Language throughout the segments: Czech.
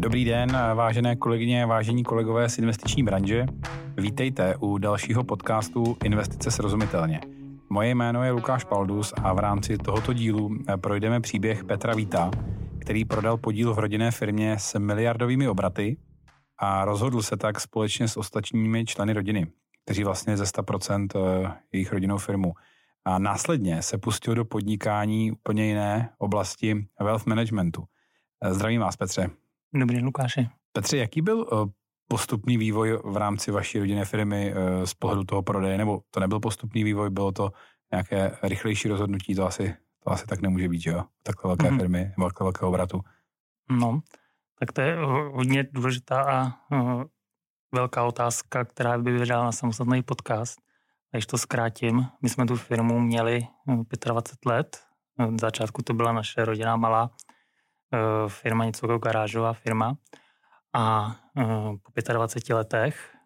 Dobrý den, vážené kolegyně, vážení kolegové z investiční branže. Vítejte u dalšího podcastu Investice srozumitelně. Moje jméno je Lukáš Paldus a v rámci tohoto dílu projdeme příběh Petra Víta, který prodal podíl v rodinné firmě s miliardovými obraty a rozhodl se tak společně s ostatními členy rodiny, kteří vlastně ze 100% jejich rodinnou firmu. A následně se pustil do podnikání úplně jiné oblasti wealth managementu. Zdravím vás, Petře. Dobrý den, Lukáši. Petře, jaký byl postupný vývoj v rámci vaší rodinné firmy z pohledu toho prodeje? Nebo to nebyl postupný vývoj, bylo to nějaké rychlejší rozhodnutí? To asi tak nemůže být, jo? Takhle velké firmy, takhle velkého obratu. No, tak to je hodně důležitá a velká otázka, která by vydala na samostatný podcast. Když to zkrátím, my jsme tu firmu měli 25 let. V začátku to byla naše rodinná malá firma, něco jako garážová firma. A po 25 letech,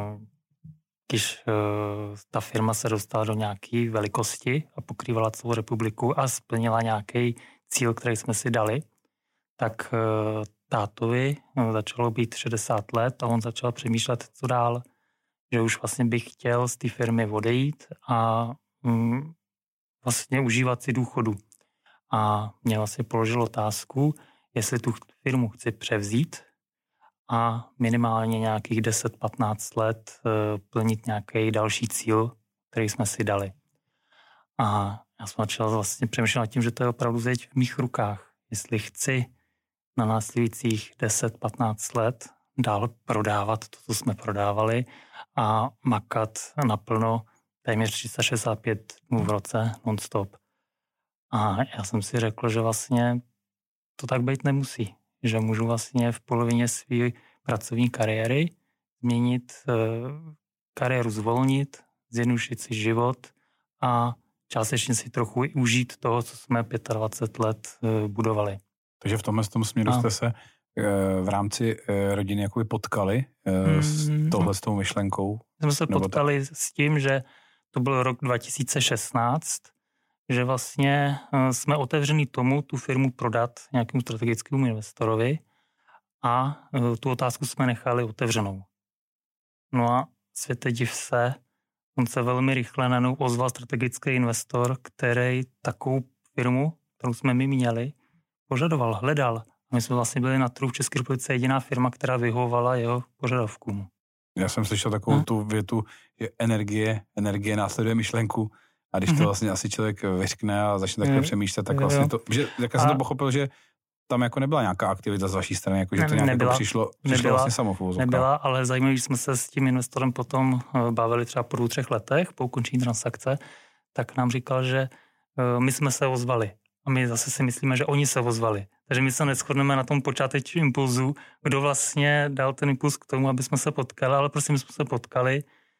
když ta firma se dostala do nějaké velikosti a pokrývala celou republiku a splnila nějaký cíl, který jsme si dali, tak tátovi začalo být 60 let a on začal přemýšlet, co dál, že už vlastně bych chtěl z té firmy odejít a vlastně užívat si důchodu. A mě vlastně položil otázku, jestli tu firmu chci převzít a minimálně nějakých 10-15 let plnit nějaký další cíl, který jsme si dali. A já jsem začal vlastně přemýšlet nad tím, že to je opravdu teď v mých rukách. Jestli chci na následujících 10-15 let dál prodávat to, co jsme prodávali a makat naplno téměř 365 dnů v roce non-stop. A já jsem si řekl, že vlastně to tak být nemusí. Že můžu vlastně v polovině své pracovní kariéry změnit kariéru, zvolnit, zjednodušit si život a částečně si trochu užít toho, co jsme 25 let budovali. Takže v tomhle směru jste se v rámci rodiny jakoby potkali s touhletou myšlenkou? Jsme se potkali s tím, že to byl rok 2016, že vlastně jsme otevření tomu tu firmu prodat nějakému strategickému investorovi a tu otázku jsme nechali otevřenou. No a světe div se, on se velmi rychle najednou ozval strategický investor, který takovou firmu, kterou jsme my měli, požadoval, hledal. A my jsme vlastně byli na trhu v České republice jediná firma, která vyhovovala jeho požadavkům. Já jsem slyšel takovou tu větu, že energie následuje myšlenku. A když to vlastně asi člověk vyřkne a začne takhle přemýšlet, tak vlastně to, že jak jsem to pochopil, že tam jako nebyla nějaká aktivita z vaší strany, jako že to nějak jako přišlo vlastně samo v uvozovkách. Nebyla, ale zajímavé, že jsme se s tím investorem potom bavili třeba po 2-3 letech, po ukončení transakce, tak nám říkal, že my jsme se ozvali. A my zase si myslíme, že oni se ozvali. Takže my se neshodneme na tom počátečním impulzu, kdo vlastně dal ten impuls k tomu, aby jsme se potkali, ale prostě my jsme se potkali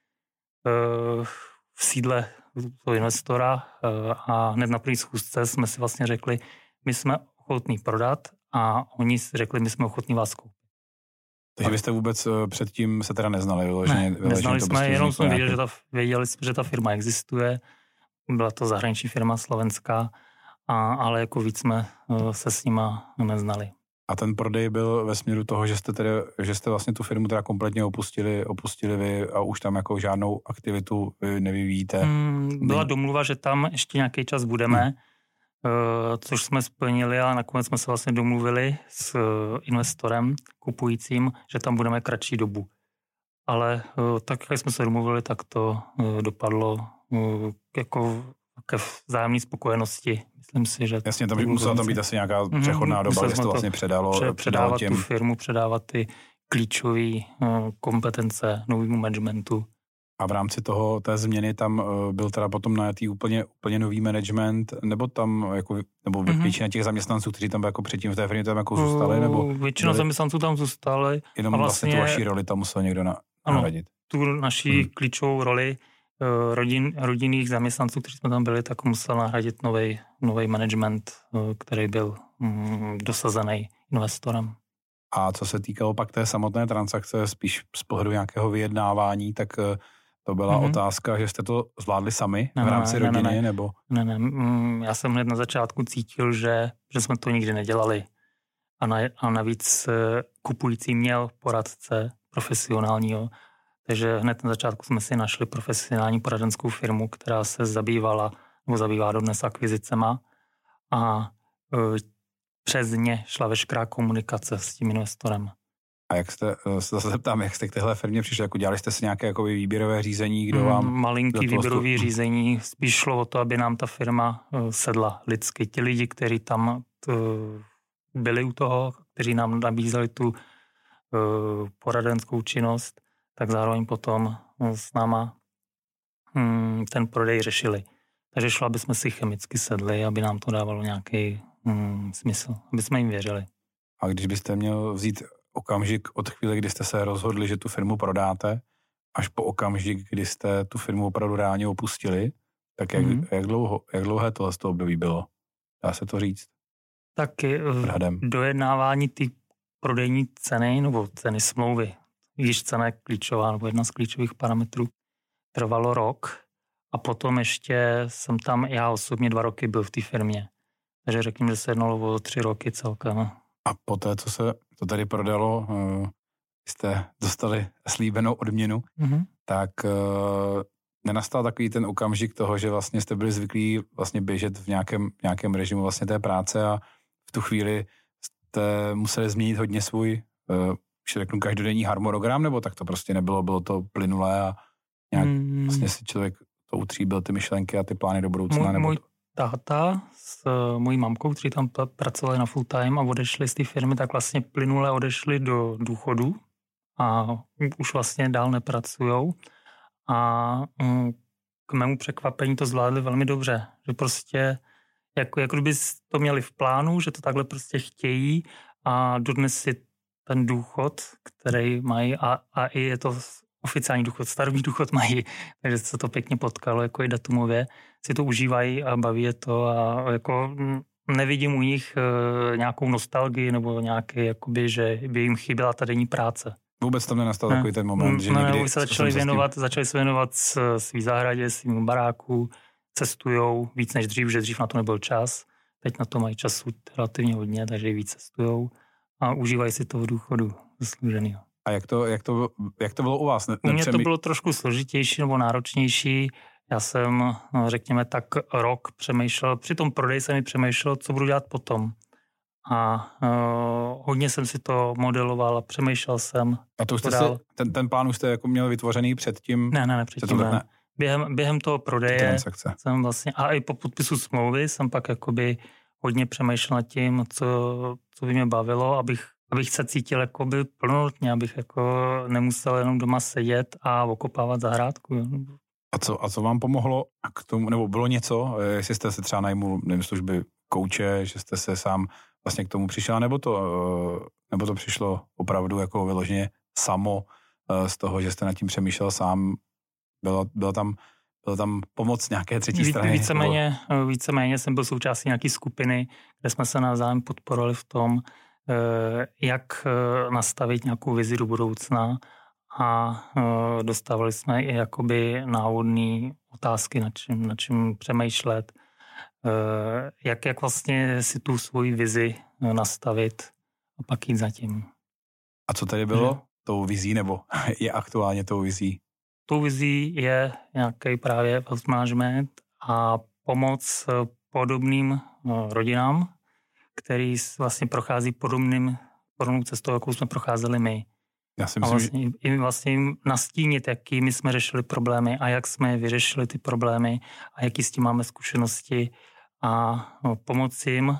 v sídle toho investora a hned na první schůzce jsme si vlastně řekli, my jsme ochotní prodat a oni si řekli, my jsme ochotní vás koupit. Takže vy jste vůbec předtím se teda neznali? Neznali jsme, jenom jsme věděli, že ta firma existuje, byla to zahraniční firma slovenská, ale jako víc jsme se s nima neznali. A ten prodej byl ve směru toho, že jste vlastně tu firmu teda kompletně opustili vy a už tam jako žádnou aktivitu vy nevyvíjíte? Byla domluva, že tam ještě nějaký čas budeme, což jsme splnili a nakonec jsme se vlastně domluvili s investorem kupujícím, že tam budeme kratší dobu. Ale tak, jak jsme se domluvili, tak to dopadlo jako ke vzájemné spokojenosti. Myslím si, že... Jasně, tam musela tam být asi nějaká přechodná doba, že to vlastně předávat tu firmu, předávat ty klíčové kompetence novému managementu. A v rámci té změny tam byl teda potom najatý úplně nový management, nebo tam nebo většina těch zaměstnanců, kteří tam jako předtím v té firmě tam jako zůstali, nebo... Většina zaměstnanců tam zůstali. Jenom a vlastně tu vaší roli tam musel někdo nahradit. Tu naší klíčovou roli rodinných zaměstnanců, kteří jsme tam byli, tak musel nahradit nový management, který byl dosazený investorem. A co se týkalo pak té samotné transakce, spíš z pohledu nějakého vyjednávání, tak to byla otázka, že jste to zvládli sami v rámci rodiny, nebo? Ne, já jsem hned na začátku cítil, že jsme to nikdy nedělali. a navíc kupující měl poradce profesionálního. Takže hned na začátku jsme si našli profesionální poradenskou firmu, která se zabývá dodnes akvizicema a přes ně šla veškerá komunikace s tím investorem. A jak jste, se zase zeptám, jak jste k téhle firmě přišli? Jako dělali jste si nějaké jako výběrové řízení, kdo vám... Malinký výběrový řízení, spíš šlo o to, aby nám ta firma sedla lidsky. Ti lidi, kteří tam byli u toho, kteří nám nabízeli tu poradenskou činnost, tak zároveň potom s náma ten prodej řešili. Takže šlo, aby jsme si chemicky sedli, aby nám to dávalo nějaký smysl, aby jsme jim věřili. A když byste měl vzít okamžik od chvíle, kdy jste se rozhodli, že tu firmu prodáte, až po okamžik, kdy jste tu firmu opravdu reálně opustili, tak jak dlouhé tohle z toho období bylo? Dá se to říct? Taky dojednávání ty prodejní ceny nebo ceny smlouvy, když cena je klíčová nebo jedna z klíčových parametrů, trvalo rok a potom ještě jsem tam, já osobně 2 roky byl v té firmě. Takže řekněme, že se jednalo o 3 roky celkem. A poté, co se to tady prodalo, jste dostali slíbenou odměnu, tak nenastal takový ten okamžik toho, že vlastně jste byli zvyklí vlastně běžet v nějakém režimu vlastně té práce a v tu chvíli jste museli změnit hodně svůj, řeknu, každodenní harmonogram, nebo tak to prostě nebylo, bylo to plynulé a nějak vlastně si člověk to utříbil ty myšlenky a ty plány do budoucna, nebo můj táta s mojí mamkou, kteří tam pracovali na full time a odešli z té firmy, tak vlastně plynule odešli do důchodu a už vlastně dál nepracujou. A k mému překvapení to zvládli velmi dobře. Že prostě, jako kdyby to měli v plánu, že to takhle prostě chtějí a dodnes si ten důchod, který mají a i je to oficiální důchod, starobní důchod mají, takže se to pěkně potkalo jako i datumově, si to užívají a baví je to a jako nevidím u nich nějakou nostalgii nebo nějaký, jakoby, že by jim chyběla ta denní práce. Vůbec tam nenastal takový ten moment, že někdy... se začali se věnovat svý zahradě, svým baráku, cestujou víc než dřív, že dřív na to nebyl čas. Teď na to mají času relativně hodně, takže víc cestujou a užívají si toho důchodu zaslouženého. A jak to bylo u vás? U mě to bylo trošku složitější nebo náročnější. Já jsem, řekněme, tak rok přemýšlel, při tom prodeji jsem mi přemýšlel, co budu dělat potom. A hodně jsem si to modeloval a přemýšlel jsem. A to už jste ten plán už jste jako měl vytvořený předtím? Ne, předtím ne. Během toho prodeje jsem vlastně, a i po podpisu smlouvy jsem pak jakoby hodně přemýšlel nad tím, co by mě bavilo, abych se cítil jakoby plnohodnotně, abych jako nemusel jenom doma sedět a okopávat zahrádku. A co vám pomohlo k tomu, nebo bylo něco, jestli jste se třeba najmul, nevím, služby kouče, že jste se sám vlastně k tomu přišel, nebo to přišlo opravdu jako vyloženě samo z toho, že jste nad tím přemýšlel sám, byla tam pomoc nějaké třetí strany? Víceméně jsem byl součástí nějaké skupiny, kde jsme se navzájem podporovali v tom, jak nastavit nějakou vizi do budoucna a dostávali jsme i jakoby návodné otázky, na čem přemýšlet, jak vlastně si tu svoji vizi nastavit a pak jít za tím. A co tady bylo tou vizí, nebo je aktuálně tou vizí? Tou vizí je nějaký právě wealth management a pomoc podobným rodinám, který vlastně prochází podobnou cestou, jakou jsme procházeli my. Já si myslím, a vlastně jim nastínit, jaký my jsme řešili problémy a jak jsme vyřešili ty problémy a jaký s tím máme zkušenosti a pomoci jim,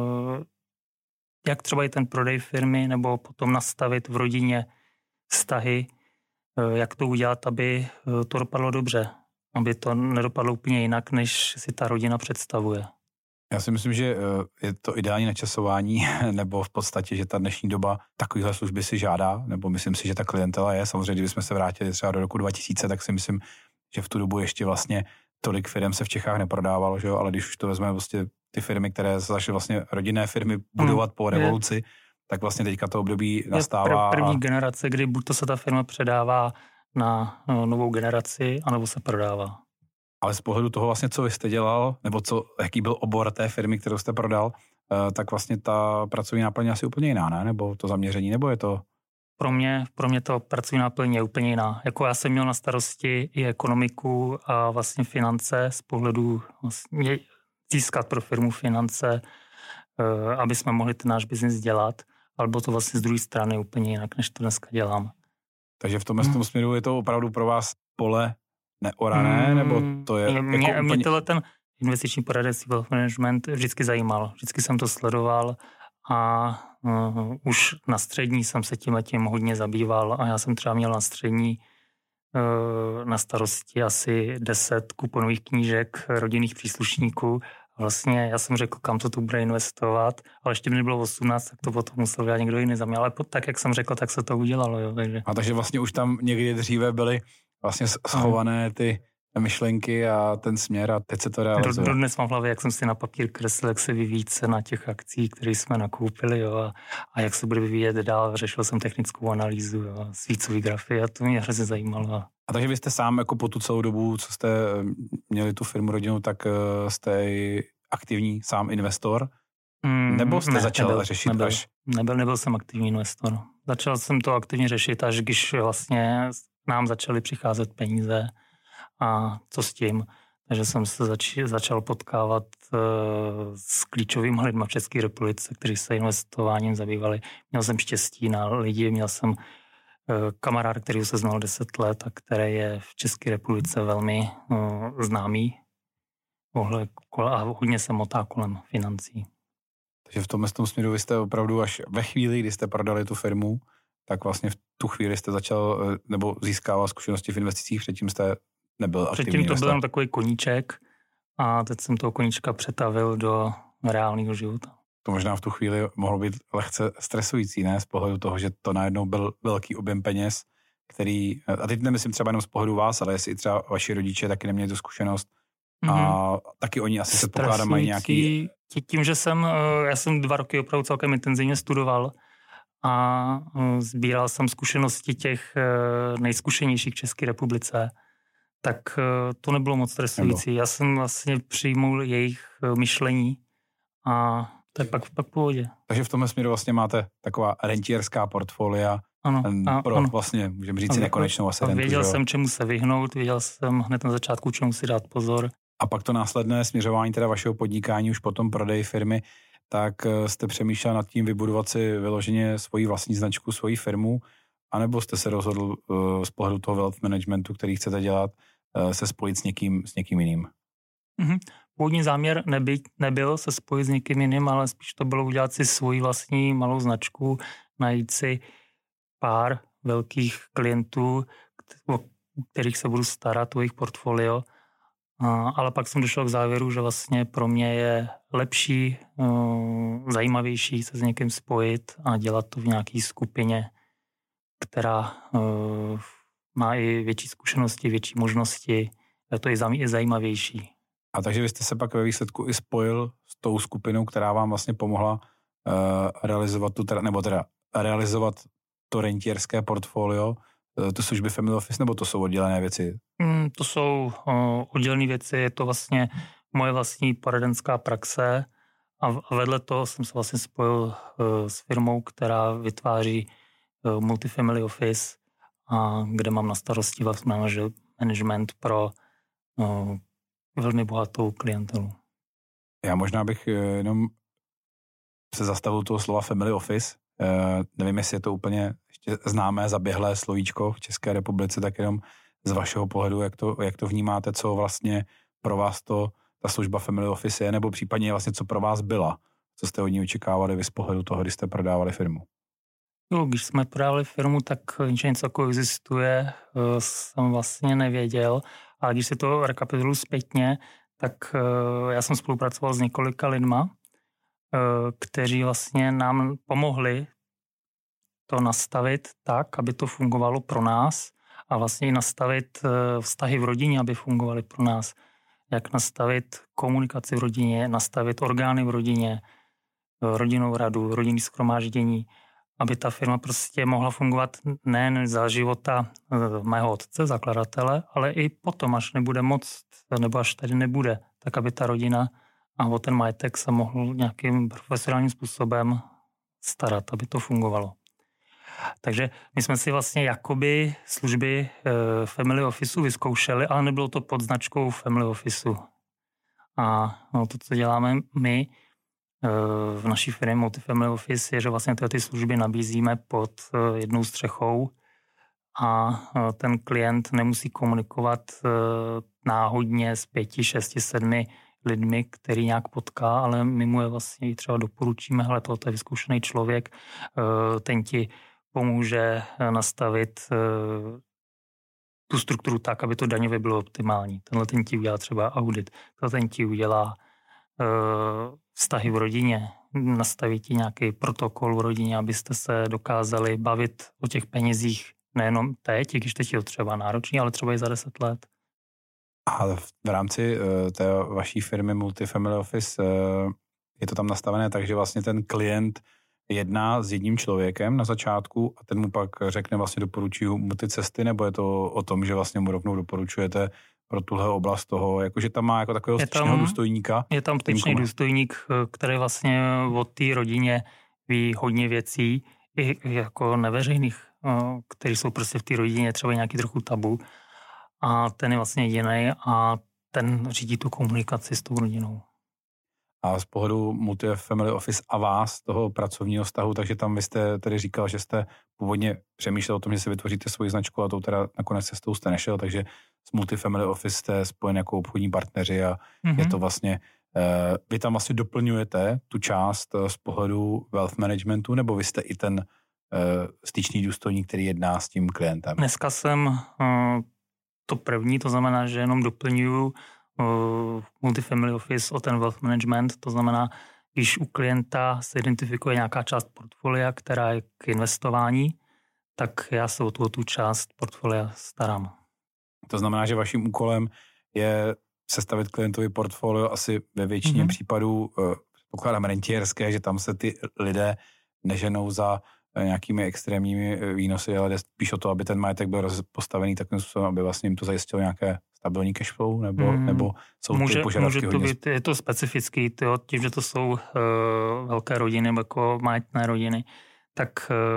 jak třeba i ten prodej firmy nebo potom nastavit v rodině vztahy, jak to udělat, aby to dopadlo dobře, aby to nedopadlo úplně jinak, než si ta rodina představuje. Já si myslím, že je to ideální načasování, nebo v podstatě, že ta dnešní doba takovýhle služby si žádá, nebo myslím si, že ta klientela je. Samozřejmě, kdybychom se vrátili třeba do roku 2000, tak si myslím, že v tu dobu ještě vlastně tolik firm se v Čechách neprodávalo, že jo? Ale když už to vezmeme vlastně ty firmy, které začaly vlastně rodinné firmy budovat po revoluci, tak vlastně teďka to období nastává. Je první generace, kdy buď to se ta firma předává na novou generaci, anebo se prodává. Ale z pohledu toho vlastně, co vy jste dělal, nebo jaký byl obor té firmy, kterou jste prodal, tak vlastně ta pracovní náplň je asi úplně jiná, ne? Nebo to zaměření, nebo je to... Pro mě to pracovní náplň je úplně jiná. Jako já jsem měl na starosti i ekonomiku a vlastně finance z pohledu vlastně získat pro firmu finance, aby jsme mohli ten náš biznis dělat, ale bylo to vlastně z druhé strany úplně jinak, než to dneska dělám. Takže v tom směru je to opravdu pro vás pole neorané, nebo to je... Mě tohle ten investiční poradenství wealth management vždycky zajímal. Vždycky jsem to sledoval a už na střední jsem se tím hodně zabýval a já jsem třeba měl na střední na starosti asi 10 kuponových knížek rodinných příslušníků. Vlastně já jsem řekl, kam to tu bude investovat, ale ještě mi bylo 18, tak to potom musel dělat někdo jiný za mě. Ale tak, jak jsem řekl, tak se to udělalo. Jo, takže. A takže vlastně už tam někdy dříve byly vlastně schované ty myšlenky a ten směr a teď se to realizuje. Dodnes mám v hlavě, jak jsem si na papír kreslil, jak se vyvíjí cena těch akcí, které jsme nakoupili, jo, a jak se bude vyvíjet dál. Řešil jsem technickou analýzu, jo, svícový grafy a to mě hrozně zajímalo. A takže vy jste sám jako po tu celou dobu, co jste měli tu firmu rodinu, tak jste aktivní sám investor? Nebo jste začal řešit až? Nebyl jsem aktivní investor. Začal jsem to aktivně řešit, až když vlastně nám začaly přicházet peníze a co s tím. Takže jsem se začal potkávat s klíčovými lidmi v České republice, kteří se investováním zabývali. Měl jsem štěstí na lidi, měl jsem kamarád, který se znal 10 let a který je v České republice velmi známý a hodně se motá kolem financí. Takže v tomhle směru vy jste opravdu až ve chvíli, kdy jste prodali tu firmu, tak vlastně v tu chvíli jste začal nebo získával zkušenosti v investicích, předtím jste nebyl aktivní Předtím to investor. byl jen takový koníček a teď jsem toho koníčka přetavil do reálného života. To možná v tu chvíli mohlo být lehce stresující, ne? Z pohledu toho, že to najednou byl velký objem peněz, který, a teď nemyslím třeba jenom z pohledu vás, ale jestli třeba vaši rodiče taky neměli tu zkušenost a taky oni asi se pokládá mají nějaký... Tím, že já jsem 2 roky opravdu celkem intenzivně studoval a sbíral jsem zkušenosti těch nejzkušenějších v České republice, tak to nebylo moc stresující. Já jsem vlastně přijmul jejich myšlení a to je pak v pohodě. Takže v tomhle směru vlastně máte taková rentierská portfolia pro vlastně, můžeme říct si nekonečnou asi rentu. Věděl jsem, čemu se vyhnout, věděl jsem hned na začátku, čemu si dát pozor. A pak to následné směřování teda vašeho podnikání už potom prodej firmy, tak jste přemýšlel nad tím vybudovat si vyloženě svoji vlastní značku, svoji firmu, anebo jste se rozhodl z pohledu toho wealth managementu, který chcete dělat, se spojit s někým jiným? Původní záměr nebyl se spojit s někým jiným, ale spíš to bylo udělat si svoji vlastní malou značku, najít si pár velkých klientů, o kterých se budu starat, o jejich portfolio. Ale pak jsem došel k závěru, že vlastně pro mě je lepší, zajímavější se s někým spojit a dělat to v nějaké skupině, která má i větší zkušenosti, větší možnosti. Je to i zajímavější. A takže vy jste se pak ve výsledku i spojil s tou skupinou, která vám vlastně pomohla realizovat to rentierské portfolio, to služby Family Office, nebo to jsou oddělené věci? To jsou oddělené věci, je to vlastně moje vlastní poradenská praxe a vedle toho jsem se vlastně spojil s firmou, která vytváří multifamily office, a kde mám na starosti wealth management pro velmi bohatou klientelu. Já možná bych jenom se zastavil toho slova family office. Nevím, jestli je to úplně ještě známé, zaběhlé slovíčko v České republice, tak jenom z vašeho pohledu, jak to vnímáte, co vlastně pro vás ta služba family office je, nebo případně vlastně co pro vás byla, co jste od ní očekávali vy z pohledu toho, když jste prodávali firmu? No, když jsme prodávali firmu, tak něco jako existuje, jsem vlastně nevěděl, ale když si to rekapituluji zpětně, tak já jsem spolupracoval s několika lidma, kteří vlastně nám pomohli to nastavit tak, aby to fungovalo pro nás a vlastně i nastavit vztahy v rodině, aby fungovaly pro nás. Jak nastavit komunikaci v rodině, nastavit orgány v rodině, rodinnou radu, rodinné shromáždění, aby ta firma prostě mohla fungovat nejen za života mého otce, zakladatele, ale i potom, až nebude moc, nebo až tady nebude, tak aby ta rodina a o ten majetek se mohl nějakým profesionálním způsobem starat, aby to fungovalo. Takže my jsme si vlastně jakoby služby Family Officeu vyzkoušeli, ale nebylo to pod značkou Family Officeu. A to, co děláme my v naší firmě Multifamily Office, je, že vlastně ty služby nabízíme pod jednou střechou a ten klient nemusí komunikovat náhodně s 5, 6, 7 lidmi, který nějak potká, ale my mu je vlastně třeba doporučíme, hele, tohle je vyzkoušený člověk, ten ti pomůže nastavit tu strukturu tak, aby to daňově bylo optimální. Tenhle ten ti udělá třeba audit, ten ti udělá vztahy v rodině, nastaví ti nějaký protokol v rodině, abyste se dokázali bavit o těch penězích nejenom teď, když teď je to třeba náročný, ale třeba i za 10 let. A v rámci té vaší firmy Multifamily Office je to tam nastavené tak, že vlastně ten klient jedná s jedním člověkem na začátku a ten mu pak řekne vlastně doporučuju mu ty cesty, nebo je to o tom, že vlastně mu rovnou doporučujete pro tuhle oblast toho, jakože tam má jako takového styčného důstojníka? Je tam styčný důstojník, který vlastně o té rodině ví hodně věcí, i jako neveřejných, který jsou prostě v té rodině třeba nějaký trochu tabu. A ten je vlastně jediný a ten řídí tu komunikaci s tou rodinou. A z pohledu Multifamily Office a vás, toho pracovního vztahu, takže tam vy jste tedy říkal, že jste původně přemýšlel o tom, že si vytvoříte svoji značku a tou teda nakonec cestou jste nešel, takže s Multifamily Office jste spojen jako obchodní partneři a je to vlastně, vy tam vlastně doplňujete tu část z pohledu wealth managementu, nebo vy jste i ten styčný důstojník, který jedná s tím klientem? Dneska jsem to první, to znamená, že jenom doplňuju Multifamily Office o ten wealth management, to znamená, když u klienta se identifikuje nějaká část portfolia, která je k investování, tak já se o tu část portfolia starám. To znamená, že vaším úkolem je sestavit klientovi portfolio asi ve většině případů, předpokládám rentierské, že tam se ty lidé neženou za nějakými extrémními výnosy, ale jde spíš o to, aby ten majetek byl postavený takovým způsobem, aby vlastně jim to zajistilo nějaké stabilní cashflow, nebo jsou ty požadavky hodně... Být, je to specifický, tím, že to jsou velké rodiny, jako majetné rodiny, tak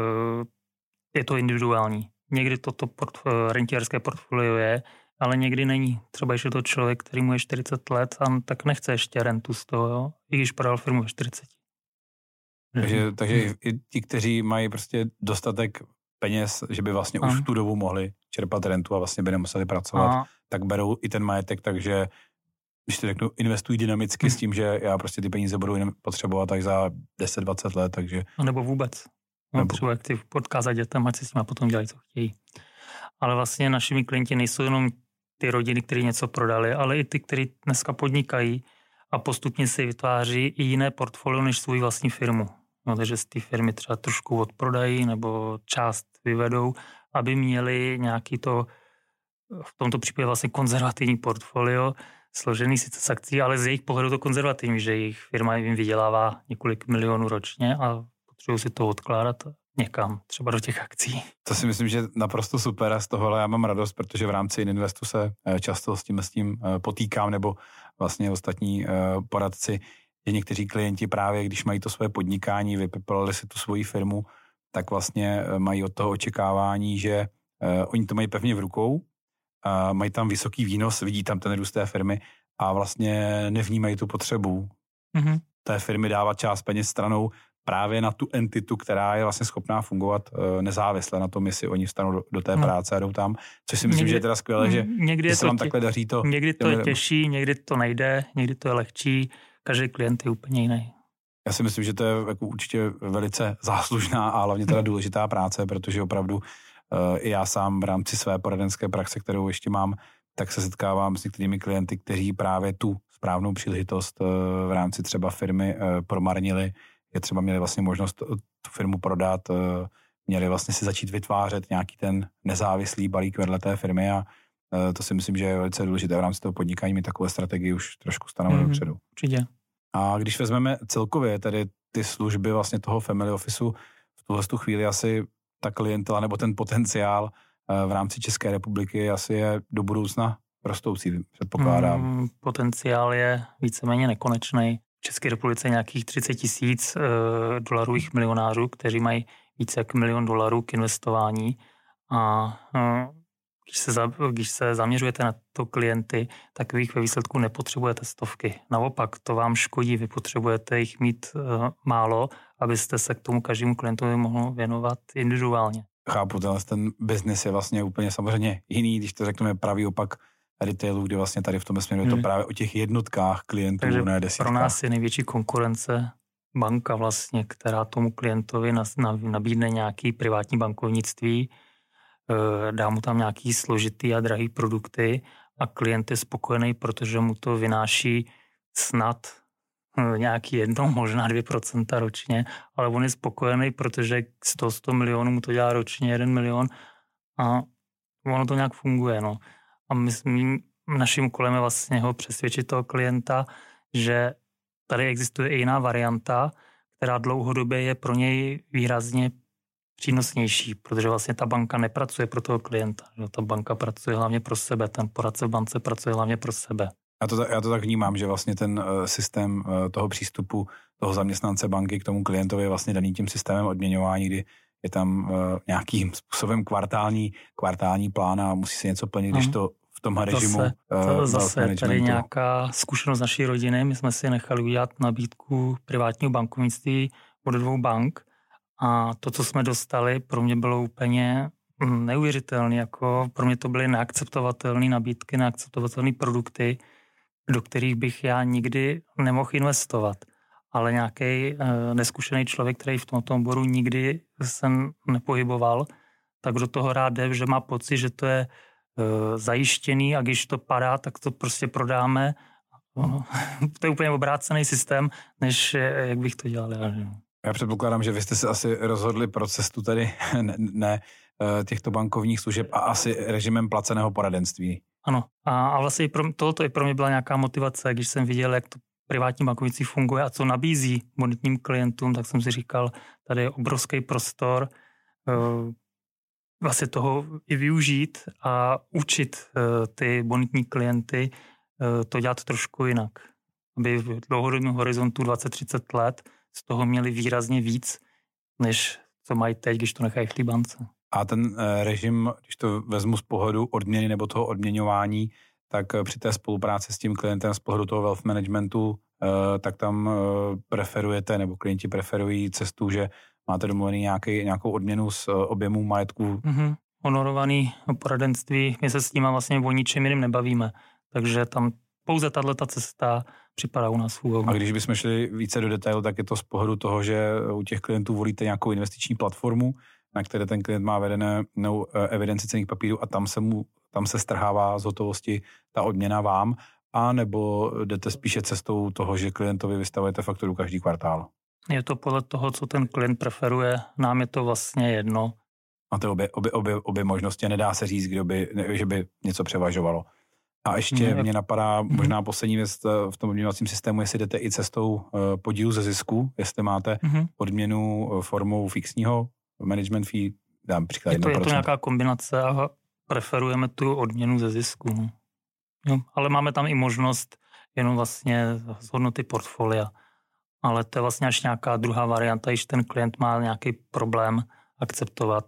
je to individuální. Někdy toto rentierské portfolio je, ale někdy není. Třeba když je to člověk, který mu je 40 let a tak nechce ještě rentu z toho, jo? I když prodal firmu ve 40. Takže i ti, kteří mají prostě dostatek peněz, že by vlastně už v tu dobu mohli čerpat rentu a vlastně by nemuseli pracovat, tak berou i ten majetek, takže když to řeknu, investují dynamicky s tím, že já prostě ty peníze budu potřebovat až za 10-20 let, takže... No nebo vůbec. Třeba jak ty podkázat dětem, ať si s nimi potom dělají, co chtějí. Ale vlastně našimi klienti nejsou jenom ty rodiny, které něco prodali, ale i ty, kteří dneska podnikají a postupně si vytváří i jiné portfolio než svou vlastní firmu. No, takže z té firmy třeba trošku odprodají nebo část vyvedou, aby měli nějaký to, v tomto případě vlastně konzervativní portfolio, složený sice z akcí, ale z jejich pohledu to konzervativní, že jejich firma jim vydělává několik milionů ročně a potřebují si to odkládat někam, třeba do těch akcí. To si myslím, že naprosto super a z tohohle já mám radost, protože v rámci Ininvestu se často s tím potýkám, nebo vlastně ostatní poradci, že někteří klienti právě, když mají to své podnikání, vypiplali si tu svoji firmu, tak vlastně mají od toho očekávání, že oni to mají pevně v rukou, mají tam vysoký výnos, vidí tam ten růst té firmy a vlastně nevnímají tu potřebu té firmy dávat část peněz stranou právě na tu entitu, která je vlastně schopná fungovat nezávisle na tom, jestli oni vstanou do té práce a jdou tam, což si myslím, že je teda skvělé, že se vám takhle daří to. Někdy to je těžší, někdy to nejde, někdy to je lehčí, každý klient je úplně jiný. Já si myslím, že to je jako určitě velice záslužná a hlavně teda důležitá práce, protože opravdu i já sám v rámci své poradenské praxe, kterou ještě mám, tak se setkávám s některými klienty, kteří právě tu správnou příležitost v rámci třeba firmy promarnili, je třeba měli vlastně možnost tu firmu prodat, měli vlastně si začít vytvářet nějaký ten nezávislý balík vedle té firmy a to si myslím, že je velice důležité v rámci toho podnikání mít takové strategii už trošku stanovit dopředu. Určitě. A když vezmeme celkově tedy ty služby vlastně toho family officeu, v tuhle chvíli asi ta klientela nebo ten potenciál v rámci České republiky asi je do budoucna rostoucí, předpokládám. Potenciál je víceméně nekonečný. V České republice nějakých 30 000 dolarových milionářů, kteří mají více jak $1 milion k investování. A když se zaměřujete na to klienty, tak vy jich ve výsledku nepotřebujete stovky. Naopak, to vám škodí, vy potřebujete jich mít málo, abyste se k tomu každému klientovi mohli věnovat individuálně. Chápu, ten biznis je vlastně úplně samozřejmě jiný, když to řekneme pravý opak retailu, kde vlastně tady v tom směru je to právě o těch jednotkách klientů, takže ne desítkách. Pro nás je největší konkurence banka vlastně, která tomu klientovi nabídne nějaký privátní bankovnictví, dá mu tam nějaký složitý a drahý produkty a klient je spokojený, protože mu to vynáší snad nějaký 1, možná 2% ročně, ale on je spokojený, protože 100 milionů mu to dělá ročně 1 milion a ono to nějak funguje. No. A naším úkolem je vlastně ho přesvědčit toho klienta, že tady existuje i jiná varianta, která dlouhodobě je pro něj výrazně přínosnější, protože vlastně ta banka nepracuje pro toho klienta. Že? Ta banka pracuje hlavně pro sebe, ten poradce v bance pracuje hlavně pro sebe. Já to tak vnímám, že vlastně ten systém toho přístupu toho zaměstnance banky k tomu klientovi je vlastně daný tím systémem odměňování, kdy je tam nějakým způsobem kvartální plán a musí se něco plnit, když to v tomhle režimu zase tady nějaká zkušenost naší rodiny. My jsme si nechali udělat nabídku privátního bankovnictví od 2 bank a to, co jsme dostali, pro mě bylo úplně neuvěřitelné. Jako pro mě to byly neakceptovatelné nabídky, neakceptovatelné produkty, do kterých bych já nikdy nemohl investovat. Ale nějaký neskušený člověk, který v tomto oboru nikdy se nepohyboval, tak do toho rád jde, že má pocit, že to je zajištěný a když to padá, tak to prostě prodáme. To je úplně obrácený systém, než jak bych to dělal já. Já předpokládám, že vy jste se asi rozhodli pro cestu tady ne těchto bankovních služeb a asi režimem placeného poradenství. Ano. A vlastně tohoto i pro mě byla nějaká motivace, když jsem viděl, jak to privátní bankovnictví funguje a co nabízí bonitním klientům, tak jsem si říkal, tady je obrovský prostor vlastně toho i využít a učit ty bonitní klienty to dělat trošku jinak. Aby v dlouhodobém horizontu 20-30 let z toho měli výrazně víc, než co mají teď, když to nechají v té bance. A ten režim, když to vezmu z pohledu odměny nebo toho odměňování, tak při té spolupráci s tím klientem z pohledu toho wealth managementu, tak tam preferujete, nebo klienti preferují cestu, že máte domluvený nějakou odměnu z objemu majetku. Honorovaný poradenství, my se s tím vlastně o ničem jiným nebavíme, takže tam pouze tato cesta připadá u nás v úvahu. A když bychom šli více do detailu, tak je to z pohledu toho, že u těch klientů volíte nějakou investiční platformu, na které ten klient má vedenou evidenci cenných papírů a tam se strhává z hotovosti ta odměna vám, a nebo jdete spíše cestou toho, že klientovi vystavujete fakturu každý kvartál? Je to podle toho, co ten klient preferuje. Nám je to vlastně jedno. Máte obě možnosti, nedá se říct, že by něco převažovalo. A ještě mě napadá možná poslední věc v tom odměňovacím systému, jestli jdete i cestou podílu ze zisku, jestli máte odměnu formou fixního management fee, dám příklad 1%. Je to nějaká kombinace a preferujeme tu odměnu ze zisku. No. Jo, ale máme tam i možnost jenom vlastně z hodnoty portfolia. Ale to je vlastně až nějaká druhá varianta, když ten klient má nějaký problém akceptovat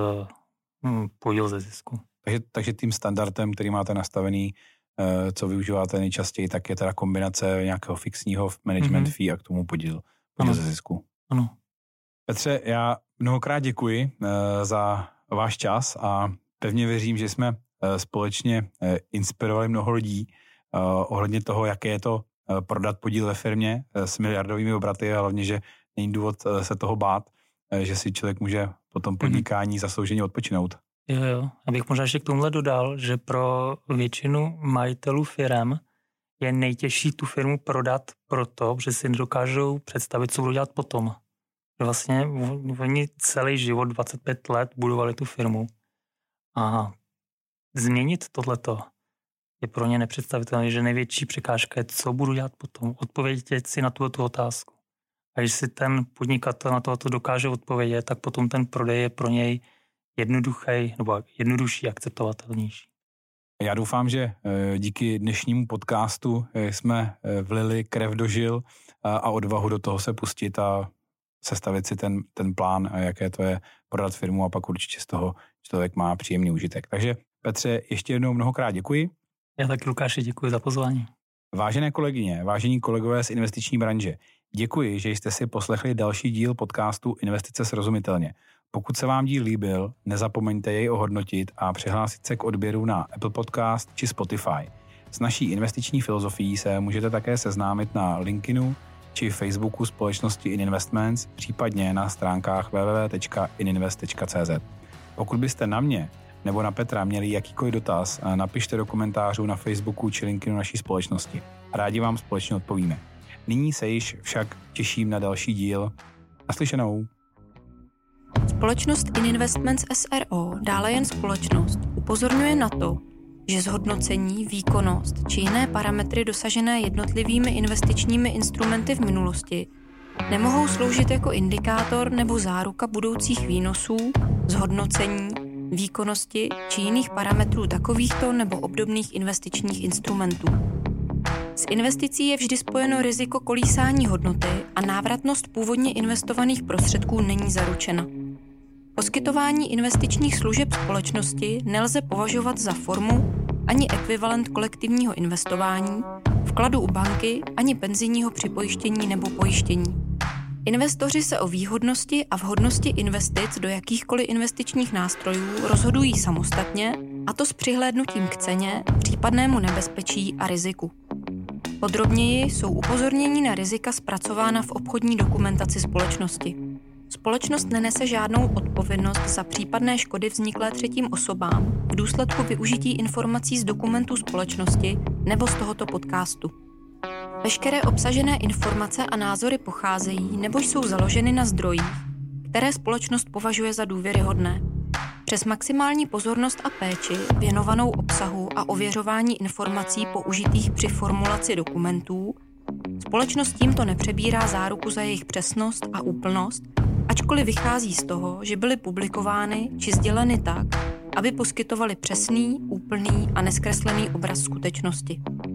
podíl ze zisku. Takže tím standardem, který máte nastavený, co využíváte nejčastěji, tak je teda kombinace nějakého fixního management fee a k tomu podíl ze zisku. Ano. Petře, já mnohokrát děkuji za váš čas a pevně věřím, že jsme společně inspirovali mnoho lidí ohledně toho, jaké je to prodat podíl ve firmě s miliardovými obraty a hlavně, že není důvod se toho bát, že si člověk může po tom podnikání zaslouženě odpočinout. Jo. Abych možná ještě k tomuhle dodal, že pro většinu majitelů firem je nejtěžší tu firmu prodat proto, že si nedokážou představit, co budou dělat potom. Vlastně oni celý život, 25 let, budovali tu firmu. A změnit tohleto je pro ně nepředstavitelné, že největší překážka je, co budu dělat potom. Odpovědět si na tuto otázku. A když si ten podnikatel na tohoto dokáže odpovědět, tak potom ten prodej je pro něj jednodušší, akceptovatelnější. Já doufám, že díky dnešnímu podcastu jsme vlili krev do žil a odvahu do toho se pustit a sestavit si ten plán, jaké to je prodat firmu a pak určitě z toho člověk má příjemný užitek. Takže Petře, ještě jednou mnohokrát děkuji. Já taky, Lukáši, děkuji za pozvání. Vážené kolegyně, vážení kolegové z investiční branže, děkuji, že jste si poslechli další díl podcastu Investice srozumitelně. Pokud se vám díl líbil, nezapomeňte jej ohodnotit a přihlásit se k odběru na Apple Podcast či Spotify. S naší investiční filozofií se můžete také seznámit na LinkedInu či Facebooku společnosti InInvestments, případně na stránkách www.ininvest.cz. Pokud byste na mě nebo na Petra měli jakýkoliv dotaz, napište do komentářů na Facebooku či LinkedInu naší společnosti. Rádi vám společně odpovíme. Nyní se již však těším na další díl. Naslyšenou. Společnost InInvestments SRO, dále jen společnost, upozorňuje na to, že zhodnocení, výkonnost či jiné parametry dosažené jednotlivými investičními instrumenty v minulosti nemohou sloužit jako indikátor nebo záruka budoucích výnosů, zhodnocení, výkonnosti či jiných parametrů takovýchto nebo obdobných investičních instrumentů. S investicí je vždy spojeno riziko kolísání hodnoty a návratnost původně investovaných prostředků není zaručena. Poskytování investičních služeb společnosti nelze považovat za formu ani ekvivalent kolektivního investování, vkladu u banky ani penzijního připojištění nebo pojištění. Investoři se o výhodnosti a vhodnosti investic do jakýchkoliv investičních nástrojů rozhodují samostatně, a to s přihlédnutím k ceně, případnému nebezpečí a riziku. Podrobněji jsou upozornění na rizika zpracována v obchodní dokumentaci společnosti. Společnost nenese žádnou odpovědnost za případné škody vzniklé třetím osobám v důsledku využití informací z dokumentů společnosti nebo z tohoto podcastu. Veškeré obsažené informace a názory pocházejí nebo jsou založeny na zdrojích, které společnost považuje za důvěryhodné. Přes maximální pozornost a péči věnovanou obsahu a ověřování informací použitých při formulaci dokumentů, společnost tímto nepřebírá záruku za jejich přesnost a úplnost, ačkoliv vychází z toho, že byly publikovány či sděleny tak, aby poskytovaly přesný, úplný a neskreslený obraz skutečnosti.